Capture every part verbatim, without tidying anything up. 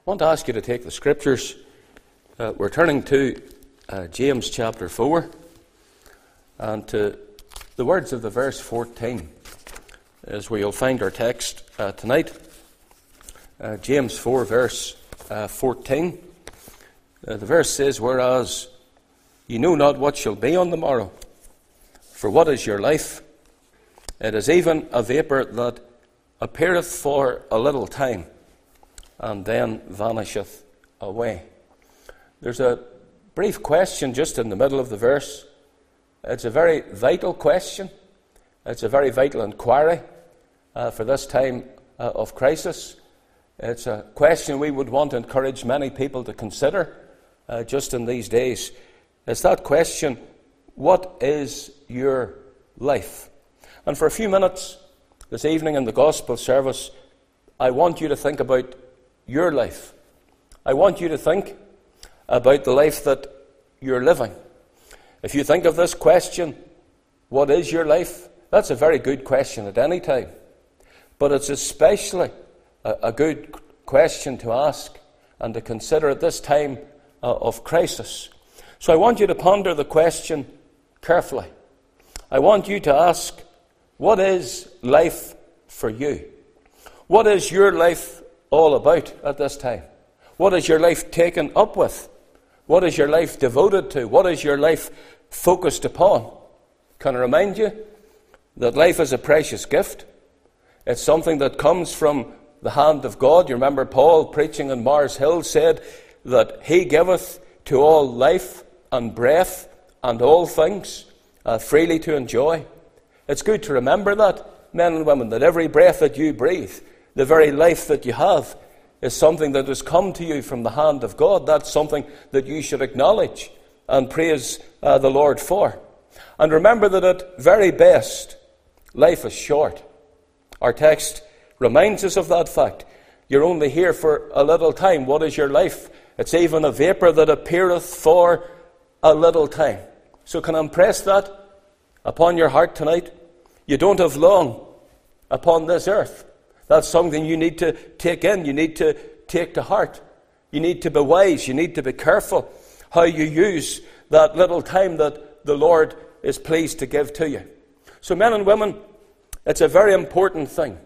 want to ask you to take the scriptures. Uh, we're turning to uh, James chapter four and to the words of the verse fourteen is where you'll find our text uh, tonight. Uh, James four verse uh, fourteen. Uh, the verse says, "Whereas ye know not what shall be on the morrow, for what is your life? It is even a vapour that appeareth for a little time, and then vanisheth away." There's a brief question just in the middle of the verse. It's a very vital question. It's a very vital inquiry uh, for this time uh, of crisis. It's a question we would want to encourage many people to consider uh, just in these days. It's that question, what is your life? And for a few minutes this evening in the gospel service, I want you to think about your life. I want you to think about the life that you're living. If you think of this question, what is your life? That's a very good question at any time. But it's especially a, a good question to ask and to consider at this time uh, of crisis. So I want you to ponder the question carefully. I want you to ask, what is life for you? What is your life all about at this time? What is your life taken up with? What is your life devoted to? What is your life focused upon? Can I remind you that life is a precious gift? It's something that comes from the hand of God. You remember Paul preaching on Mars Hill said that he giveth to all life and breath and all things uh, freely to enjoy. It's good to remember that, men and women, that every breath that you breathe, the very life that you have, is something that has come to you from the hand of God. That's something that you should acknowledge and praise uh, the Lord for. And remember that at very best, life is short. Our text reminds us of that fact. You're only here for a little time. What is your life? It's even a vapour that appeareth for a little time. So can I impress that upon your heart tonight? You don't have long upon this earth. That's something you need to take in. You need to take to heart. You need to be wise. You need to be careful how you use that little time that the Lord is pleased to give to you. So men and women, it's a very important thing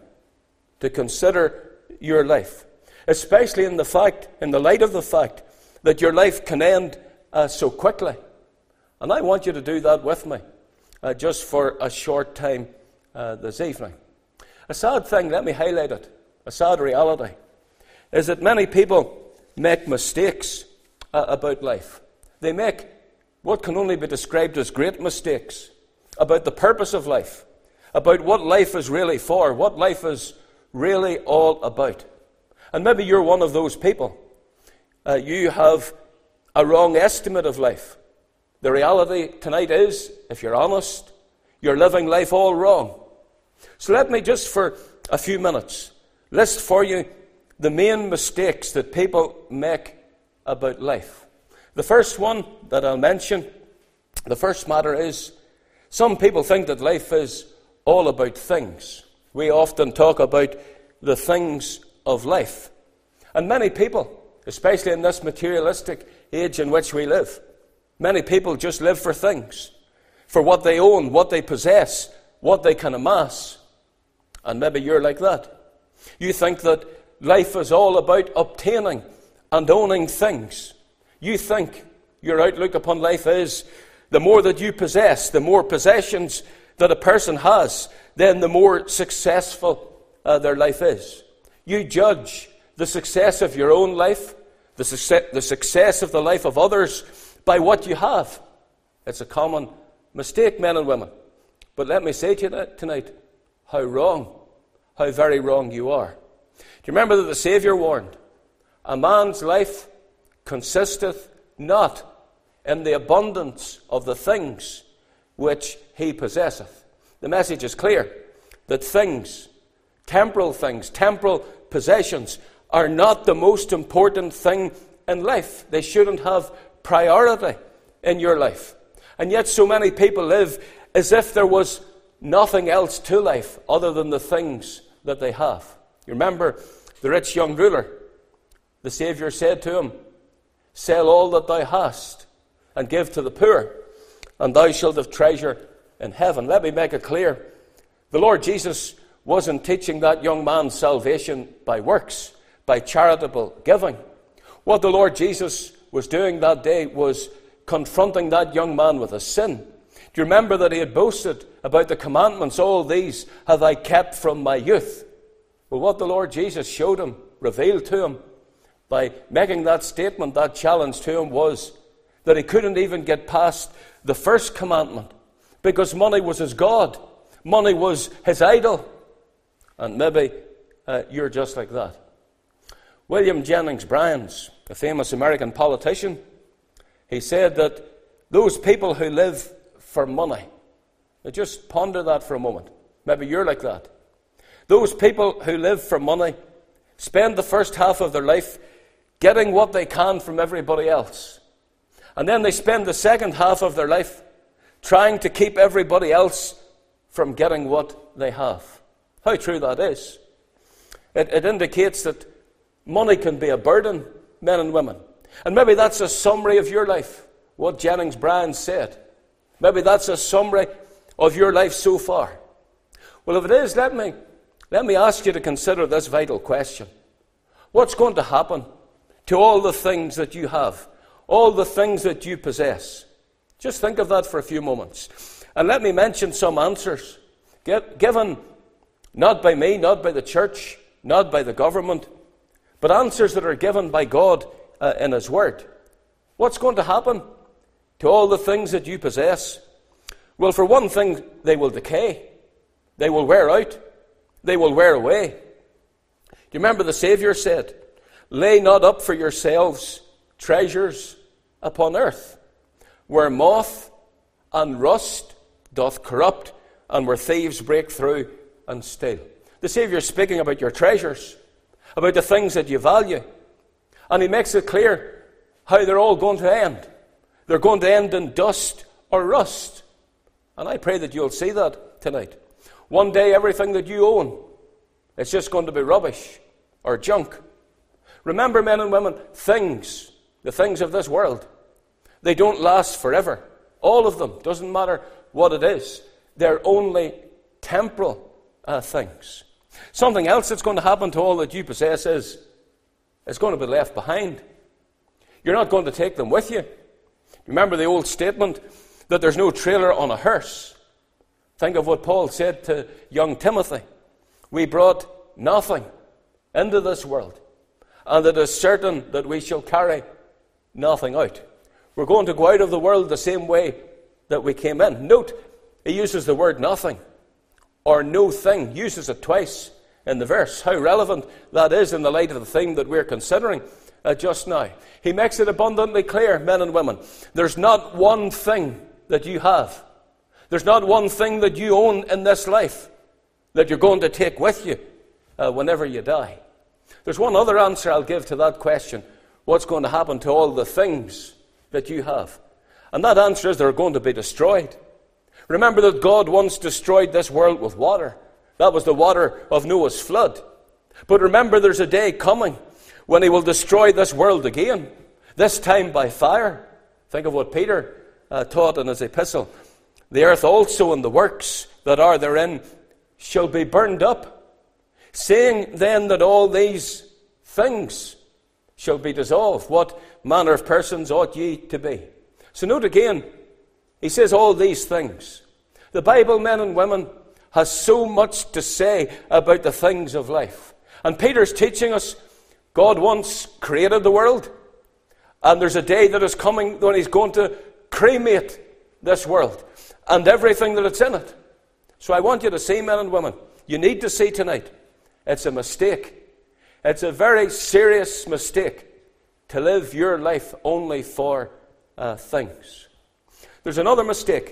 to consider your life, especially in the fact, in the light of the fact that your life can end uh, so quickly. And I want you to do that with me, uh, just for a short time uh, this evening. A sad thing, let me highlight it, a sad reality, is that many people make mistakes uh, about life. They make what can only be described as great mistakes about the purpose of life, about what life is really for, what life is really all about. And maybe you're one of those people. Uh, you have a wrong estimate of life. The reality tonight is, if you're honest, you're living life all wrong. So let me just for a few minutes list for you the main mistakes that people make about life. The first one that I'll mention, the first matter is, some people think that life is all about things. We often talk about the things of life. And many people, especially in this materialistic age in which we live, many people just live for things, for what they own, what they possess, what they can amass. And maybe you're like that. You think that life is all about obtaining and owning things. You think your outlook upon life is the more that you possess, the more possessions that a person has, then the more successful uh, their life is. You judge the success of your own life, the success, the success of the life of others, by what you have. It's a common mistake, men and women. But let me say to you tonight, how wrong, how very wrong you are. Do you remember that the Saviour warned, a man's life consisteth not in the abundance of the things which he possesseth. The message is clear, that things, temporal things, temporal possessions, are not the most important thing in life. They shouldn't have priority in your life. And yet so many people live as if there was nothing else to life other than the things that they have. You remember the rich young ruler the Saviour said to him, "Sell all that thou hast and give to the poor, and thou shalt have treasure in heaven." Let me make it clear. The Lord Jesus wasn't teaching that young man salvation by works, by charitable giving. What the Lord Jesus was doing that day was confronting that young man with his sin. Do you remember that he had boasted about the commandments? "All these have I kept from my youth." Well, what the Lord Jesus showed him, revealed to him, by making that statement, that challenge to him, was that he couldn't even get past the first commandment, because money was his God. Money was his idol. And maybe uh, you're just like that. William Jennings Bryan, a famous American politician, he said that those people who live for money, now just ponder that for a moment. Maybe you're like that. Those people who live for money spend the first half of their life getting what they can from everybody else. And then they spend the second half of their life trying to keep everybody else from getting what they have. How true that is. It, it indicates that money can be a burden, men and women. And maybe that's a summary of your life, what Jennings Bryan said. Maybe that's a summary of your life so far. Well, if it is, let me, let me ask you to consider this vital question. What's going to happen to all the things that you have, all the things that you possess? Just think of that for a few moments. And let me mention some answers, given not by me, not by the church, not by the government, but answers that are given by God uh, in His Word. What's going to happen to all the things that you possess? Well, for one thing, they will decay. They will wear out. They will wear away. Do you remember the Saviour said, "Lay not up for yourselves treasures upon earth, where moth and rust doth corrupt, and where thieves break through and steal." The Saviour is speaking about your treasures, about the things that you value. And He makes it clear how they're all going to end. They're going to end in dust or rust. And I pray that you'll see that tonight. One day, everything that you own, it's just going to be rubbish or junk. Remember, men and women, things, the things of this world, they don't last forever. All of them, doesn't matter what it is. They're only temporal uh, things. Something else that's going to happen to all that you possess is it's going to be left behind. You're not going to take them with you. Remember the old statement that there's no trailer on a hearse. Think of what Paul said to young Timothy. We brought nothing into this world, and it is certain that we shall carry nothing out. We're going to go out of the world the same way that we came in. Note, he uses the word nothing, or no thing, uses it twice in the verse. How relevant that is in the light of the thing that we're considering uh, just now. He makes it abundantly clear, men and women, there's not one thing that you have, there's not one thing that you own in this life that you're going to take with you uh, whenever you die. There's one other answer I'll give to that question. What's going to happen to all the things that you have? And that answer is they're going to be destroyed. Remember that God once destroyed this world with water. That was the water of Noah's flood. But remember, there's a day coming when He will destroy this world again, this time by fire. Think of what Peter uh, taught in his epistle. The earth also and the works that are therein shall be burned up, saying then that all these things shall be dissolved. What manner of persons ought ye to be? So note again, he says all these things. The Bible, men and women, has so much to say about the things of life. And Peter's teaching us God once created the world, and there's a day that is coming when He's going to cremate this world and everything that it's in it. So I want you to see, men and women, you need to see tonight, it's a mistake. It's a very serious mistake to live your life only for uh, things. There's another mistake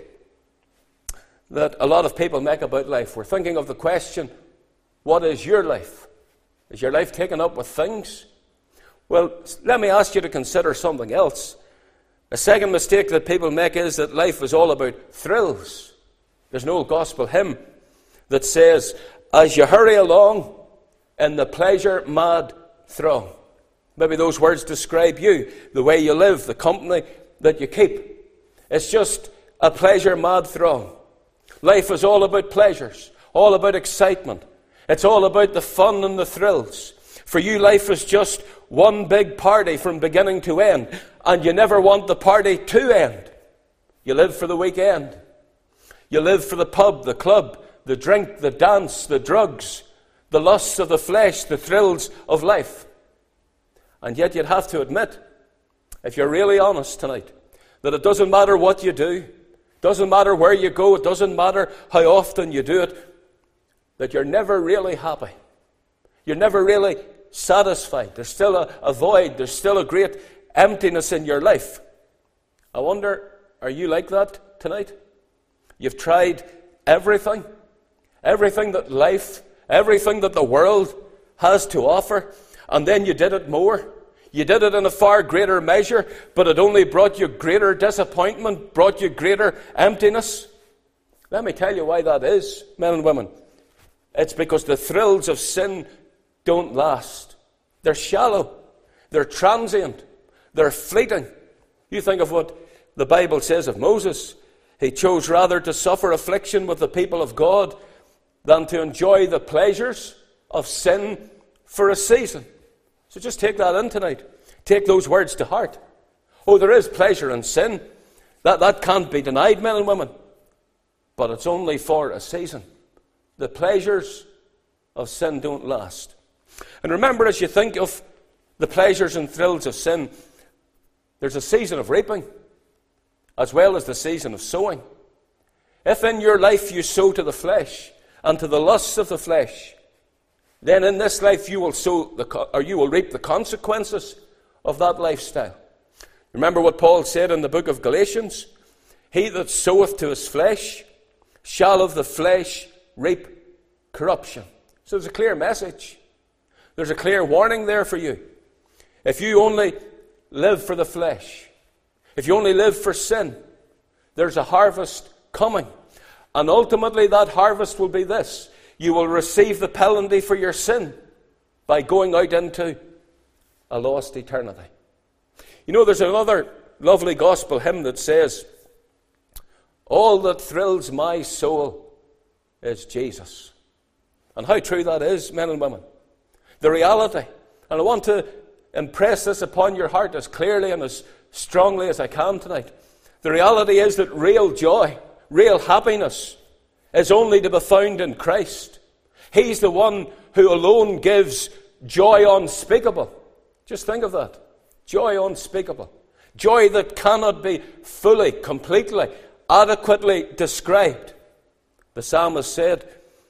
that a lot of people make about life. We're thinking of the question, what is your life? Is your life taken up with things? Well, let me ask you to consider something else. A second mistake that people make is that life is all about thrills. There's an old gospel hymn that says, as you hurry along in the pleasure-mad throng. Maybe those words describe you, the way you live, the company that you keep. It's just a pleasure-mad throng. Life is all about pleasures, all about excitement. It's all about the fun and the thrills. For you, life is just one big party from beginning to end, and you never want the party to end. You live for the weekend. You live for the pub, the club, the drink, the dance, the drugs, the lusts of the flesh, the thrills of life. And yet you'd have to admit, if you're really honest tonight, that it doesn't matter what you do, doesn't matter where you go, it doesn't matter how often you do it, that you're never really happy. You're never really satisfied. There's still a, a void. There's still a great emptiness in your life. I wonder, are you like that tonight? You've tried everything, everything that life, everything that the world has to offer, and then you did it more. You did it in a far greater measure, but it only brought you greater disappointment, brought you greater emptiness. Let me tell you why that is, men and women. It's because the thrills of sin don't last. They're shallow. They're transient. They're fleeting. You think of what the Bible says of Moses. He chose rather to suffer affliction with the people of God than to enjoy the pleasures of sin for a season. So just take that in tonight. Take those words to heart. Oh, there is pleasure in sin. That, that can't be denied, men and women. But it's only for a season. The pleasures of sin don't last. And remember, as you think of the pleasures and thrills of sin, there's a season of reaping as well as the season of sowing. If in your life you sow to the flesh and to the lusts of the flesh, then in this life you will sow the, or you will reap the consequences of that lifestyle. Remember what Paul said in the book of Galatians? He that soweth to his flesh shall of the flesh reap corruption. So there's a clear message. There's a clear warning there for you. If you only live for the flesh, if you only live for sin, there's a harvest coming. And ultimately that harvest will be this. You will receive the penalty for your sin by going out into a lost eternity. You know, there's another lovely gospel hymn that says, all that thrills my soul is Jesus. And how true that is, men and women. The reality, and I want to impress this upon your heart as clearly and as strongly as I can tonight. The reality is that real joy, real happiness is only to be found in Christ. He's the one who alone gives joy unspeakable. Just think of that. Joy unspeakable. Joy that cannot be fully, completely, adequately described. The psalmist said,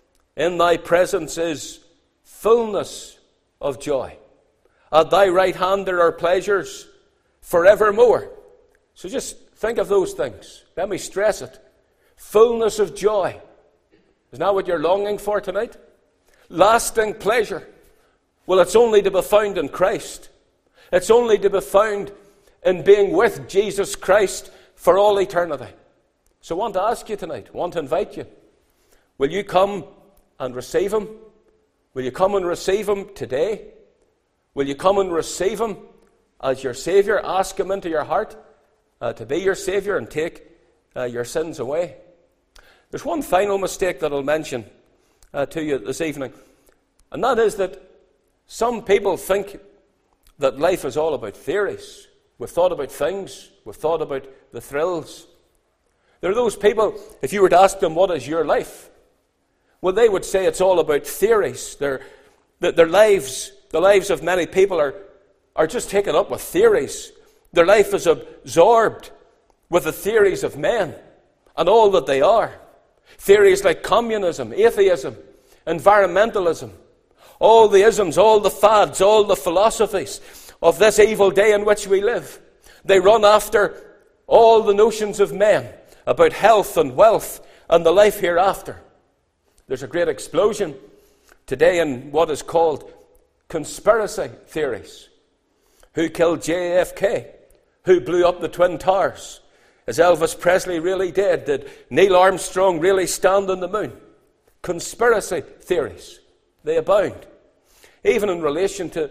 in thy presence is fullness of joy. At thy right hand there are pleasures forevermore. So just think of those things. Let me stress it. Fullness of joy. Isn't that what you're longing for tonight? Lasting pleasure. Well, it's only to be found in Christ. It's only to be found in being with Jesus Christ for all eternity. So I want to ask you tonight, I want to invite you. Will you come and receive Him? Will you come and receive Him today? Will you come and receive Him as your Savior? Ask Him into your heart uh, to be your Savior and take uh, your sins away. There's one final mistake that I'll mention uh, to you this evening, and that is that some people think that life is all about theories. We've thought about things, we've thought about the thrills. There are those people, if you were to ask them, what is your life? Well, they would say it's all about theories. Their, their lives, the lives of many people are, are just taken up with theories. Their life is absorbed with the theories of men and all that they are. Theories like communism, atheism, environmentalism, all the isms, all the fads, all the philosophies of this evil day in which we live. They run after all the notions of men about health and wealth and the life hereafter. There's a great explosion today in what is called conspiracy theories. Who killed J F K? Who blew up the Twin Towers? Is Elvis Presley really dead? Did Neil Armstrong really stand on the moon? Conspiracy theories. They abound. Even in relation to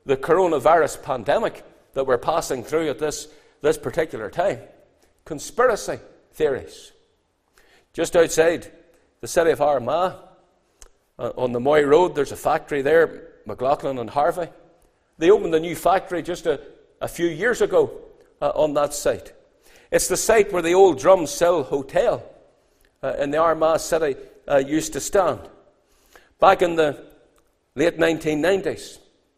the coronavirus pandemic that we're passing through at this, this particular time. Conspiracy theories. Just outside the city of Armagh, uh, on the Moy Road, there's a factory there, McLaughlin and Harvey. They opened a new factory just a, a few years ago uh, on that site. It's the site where the old Drumsill Hotel uh, in the Armagh city uh, used to stand. Back in the late nineteen nineties,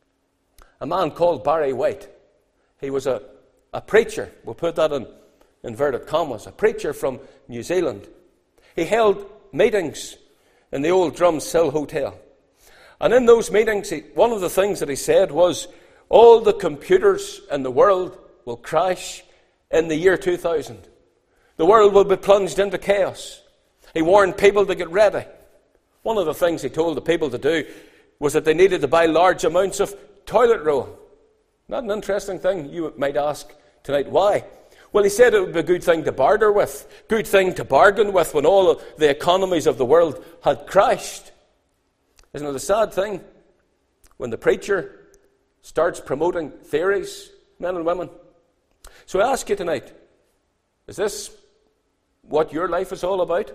a man called Barry White, he was a, a preacher, we'll put that in inverted commas, a preacher from New Zealand. He held meetings in the old Drumsill Hotel. And in those meetings, he, one of the things that he said was, all the computers in the world will crash in the year two thousand. The world will be plunged into chaos. He warned people to get ready. One of the things he told the people to do was that they needed to buy large amounts of toilet roll. Not an interesting thing, you might ask tonight. Why? Well, he said it would be a good thing to barter with, good thing to bargain with when all of the economies of the world had crashed. Isn't it a sad thing when the preacher starts promoting theories, men and women? So I ask you tonight, is this what your life is all about?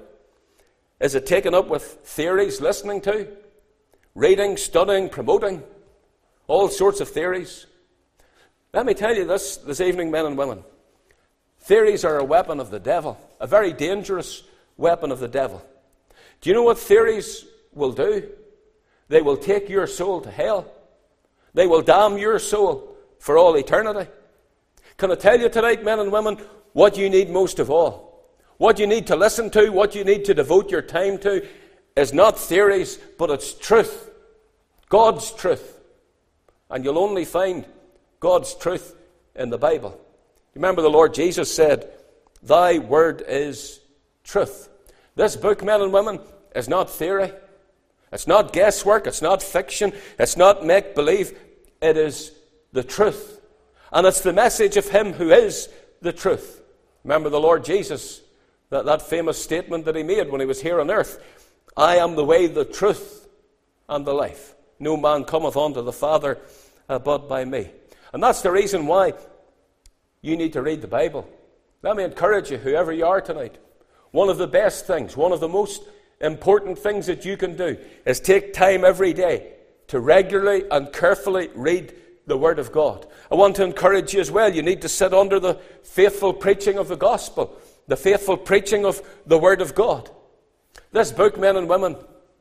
Is it taken up with theories, listening to, reading, studying, promoting, all sorts of theories? Let me tell you this this evening, men and women. Theories are a weapon of the devil, a very dangerous weapon of the devil. Do you know what theories will do? They will take your soul to hell. They will damn your soul for all eternity. Can I tell you tonight, men and women, what you need most of all? What you need to listen to, what you need to devote your time to, is not theories, but it's truth. God's truth. And you'll only find God's truth in the Bible. Remember, the Lord Jesus said, "Thy word is truth." This book, men and women, is not theory. It's not guesswork. It's not fiction. It's not make-believe. It is the truth. And it's the message of Him who is the truth. Remember the Lord Jesus, that, that famous statement that He made when He was here on earth. "I am the way, the truth, and the life. No man cometh unto the Father uh, but by me." And that's the reason why you need to read the Bible. Let me encourage you, whoever you are tonight, one of the best things, one of the most important things that you can do is take time every day to regularly and carefully read the Word of God. I want to encourage you as well. You need to sit under the faithful preaching of the gospel, the faithful preaching of the Word of God. This book, men and women,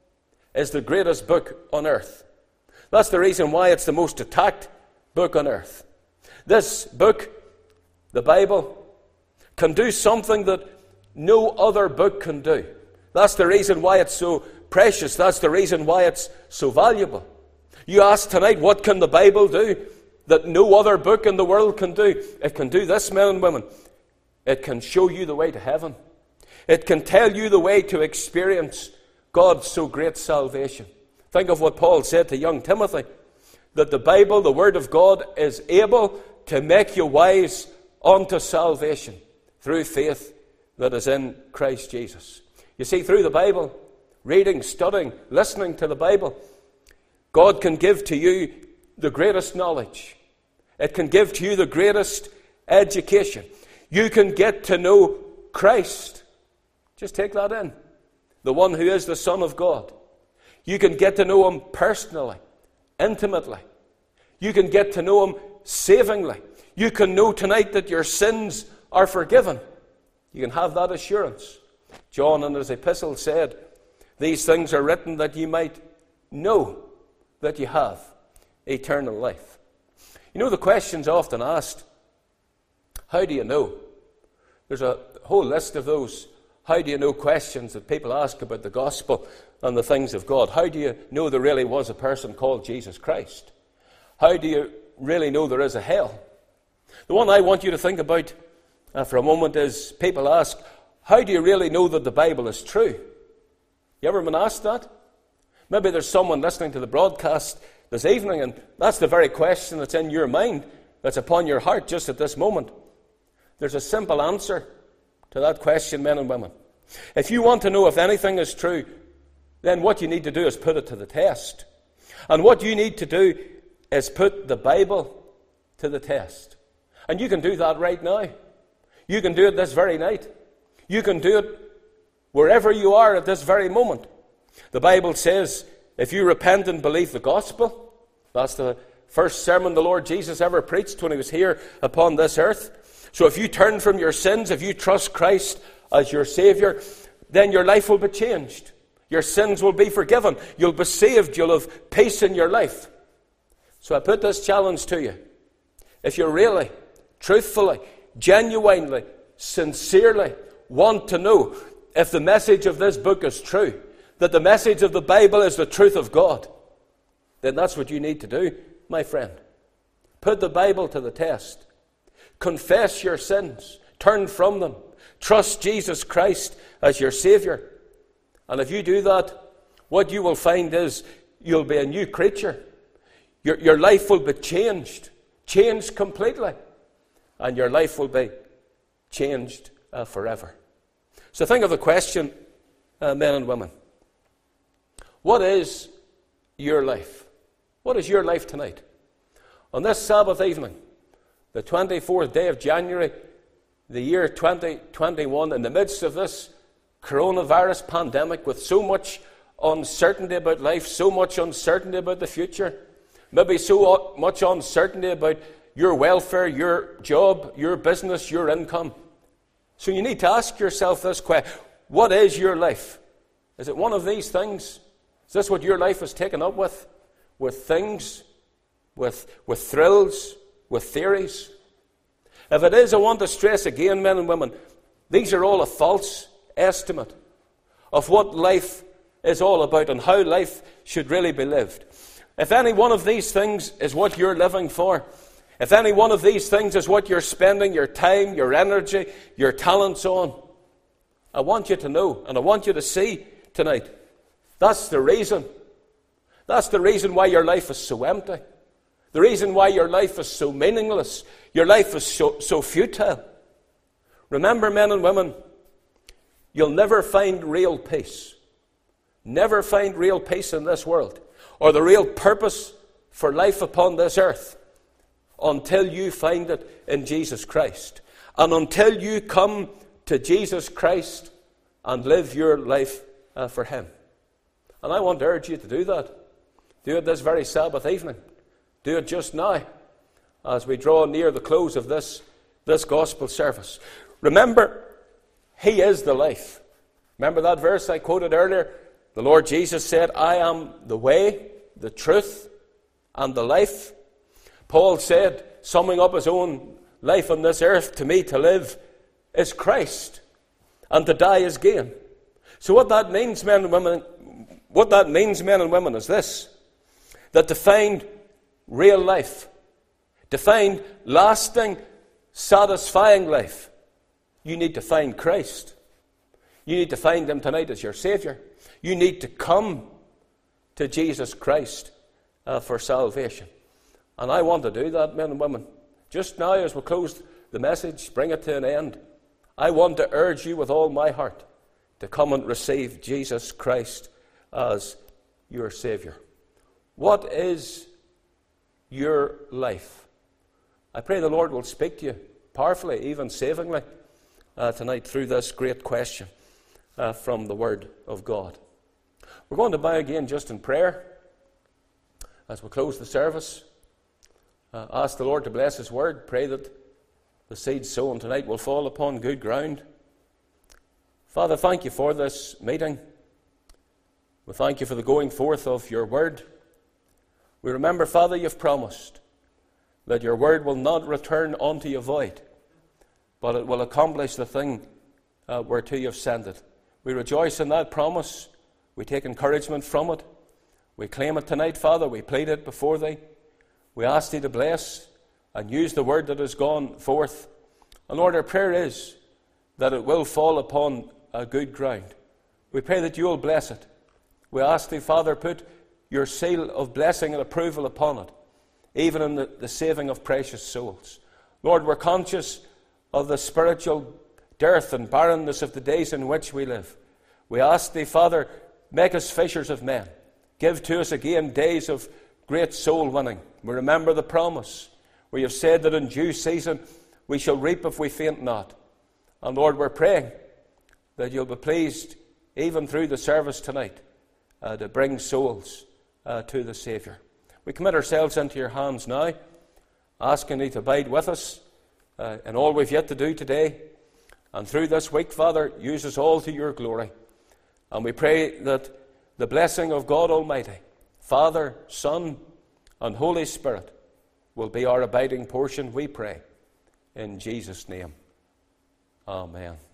is the greatest book on earth. That's the reason why it's the most attacked book on earth. This book, the Bible, can do something that no other book can do. That's the reason why it's so precious. That's the reason why it's so valuable. You ask tonight, what can the Bible do that no other book in the world can do? It can do this, men and women. It can show you the way to heaven. It can tell you the way to experience God's so great salvation. Think of what Paul said to young Timothy, that the Bible, the Word of God, is able to make you wise unto salvation through faith that is in Christ Jesus. You see, through the Bible, reading, studying, listening to the Bible, God can give to you the greatest knowledge. It can give to you the greatest education. You can get to know Christ. Just take that in. The one who is the Son of God. You can get to know Him personally, intimately. You can get to know Him savingly. You can know tonight that your sins are forgiven. You can have that assurance. John in his epistle said, "These things are written that ye might know that you have eternal life." You know, the question's often asked, how do you know? There's a whole list of those how do you know questions that people ask about the gospel and the things of God. How do you know there really was a person called Jesus Christ? How do you really know there is a hell? The one I want you to think about uh, for a moment is, people ask, how do you really know that the Bible is true? You ever been asked that? Maybe there's someone listening to the broadcast this evening, and that's the very question that's in your mind, that's upon your heart just at this moment. There's a simple answer to that question, men and women. If you want to know if anything is true, then what you need to do is put it to the test. And what you need to do is put the Bible to the test. And you can do that right now. You can do it this very night. You can do it wherever you are at this very moment. The Bible says, if you repent and believe the gospel, that's the first sermon the Lord Jesus ever preached when he was here upon this earth. So if you turn from your sins, if you trust Christ as your Saviour, then your life will be changed. Your sins will be forgiven. You'll be saved. You'll have peace in your life. So I put this challenge to you. If you really, truthfully, genuinely, sincerely want to know if the message of this book is true, that the message of the Bible is the truth of God, then that's what you need to do, my friend. Put the Bible to the test. Confess your sins. Turn from them. Trust Jesus Christ as your Saviour. And if you do that, what you will find is you'll be a new creature. Your, your life will be changed. Changed completely. And your life will be changed uh, forever. So think of the question, uh, men and women. What is your life? What is your life tonight? On this Sabbath evening, the twenty-fourth day of January, the year twenty twenty-one, in the midst of this coronavirus pandemic, with so much uncertainty about life, so much uncertainty about the future, maybe so much uncertainty about your welfare, your job, your business, your income. So you need to ask yourself this question. What is your life? Is it one of these things? Is this what your life is taken up with? With things? With, with thrills? With theories? If it is, I want to stress again, men and women, these are all a false estimate of what life is all about and how life should really be lived. If any one of these things is what you're living for, if any one of these things is what you're spending your time, your energy, your talents on, I want you to know, and I want you to see tonight, that's the reason. That's the reason why your life is so empty. The reason why your life is so meaningless. Your life is so, so futile. Remember, men and women, you'll never find real peace. Never find real peace in this world, or the real purpose for life upon this earth, until you find it in Jesus Christ. And until you come to Jesus Christ and live your life uh, for Him. And I want to urge you to do that. Do it this very Sabbath evening. Do it just now, as we draw near the close of this, this gospel service. Remember, He is the life. Remember that verse I quoted earlier? The Lord Jesus said, I am the way, the truth, and the life. Paul said, summing up his own life on this earth, to me to live is Christ, and to die is gain. So what that means, men and women, what that means, men and women, is this: that to find real life, to find lasting, satisfying life, you need to find Christ. You need to find Him tonight as your Saviour. You need to come to Jesus Christ uh, for salvation. And I want to do that, men and women. Just now, as we close the message, bring it to an end, I want to urge you with all my heart to come and receive Jesus Christ as your Saviour. What is your life? I pray the Lord will speak to you powerfully, even savingly, uh, tonight through this great question uh, from the Word of God. We're going to bow again just in prayer as we close the service. Uh, ask the Lord to bless His Word. Pray that the seed sown tonight will fall upon good ground. Father, thank you for this meeting. We thank you for the going forth of your Word. We remember, Father, you've promised that your Word will not return unto you void, but it will accomplish the thing uh, whereto you've sent it. We rejoice in that promise. We take encouragement from it. We claim it tonight, Father. We plead it before Thee. We ask Thee to bless and use the Word that has gone forth. And Lord, our prayer is that it will fall upon a good ground. We pray that you will bless it. We ask Thee, Father, put your seal of blessing and approval upon it, even in the, the saving of precious souls. Lord, we're conscious of the spiritual dearth and barrenness of the days in which we live. We ask Thee, Father, make us fishers of men. Give to us again days of great soul winning. We remember the promise where you've said that in due season we shall reap if we faint not. And Lord, we're praying that you'll be pleased, even through the service tonight, uh, to bring souls uh, to the Saviour. We commit ourselves into your hands now, asking you to abide with us uh, in all we've yet to do today. And through this week, Father, use us all to your glory. And we pray that the blessing of God Almighty, Father, Son, and Holy Spirit will be our abiding portion, we pray. In Jesus' name, amen.